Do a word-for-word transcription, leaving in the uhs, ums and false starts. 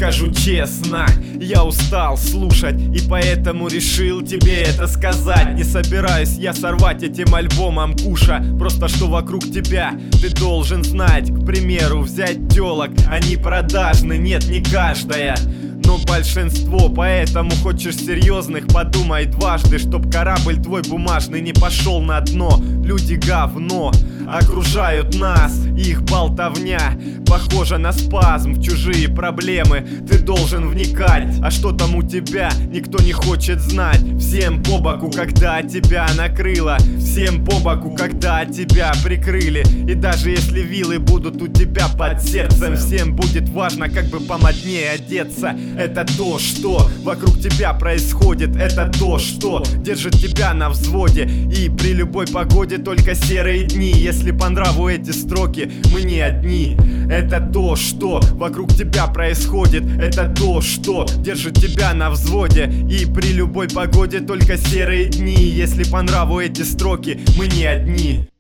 Скажу честно, я устал слушать, и поэтому решил тебе это сказать. Не собираюсь я сорвать этим альбомом куша, просто что вокруг тебя ты должен знать. К примеру, взять тёлок, они продажны, нет, не каждая, но большинство. Поэтому хочешь серьезных, подумай дважды, чтоб корабль твой бумажный не пошел на дно. Люди говно окружают нас, их болтовня похожа на спазм в чужие проблемы. Ты должен вникать, а что там у тебя, никто не хочет знать. Всем по боку, когда тебя накрыло, всем по боку, когда тебя прикрыли. И даже если вилы будут у тебя под сердцем, всем будет важно, как бы помоднее одеться. Это то, что вокруг тебя происходит, это то, что держит тебя на взводе. И при любой погоде только серые дни. Если по нраву эти строки, мы не одни. Это то, что вокруг тебя происходит, это то, что держит тебя на взводе. И при любой погоде только серые дни. Если по нраву эти строки, мы не одни.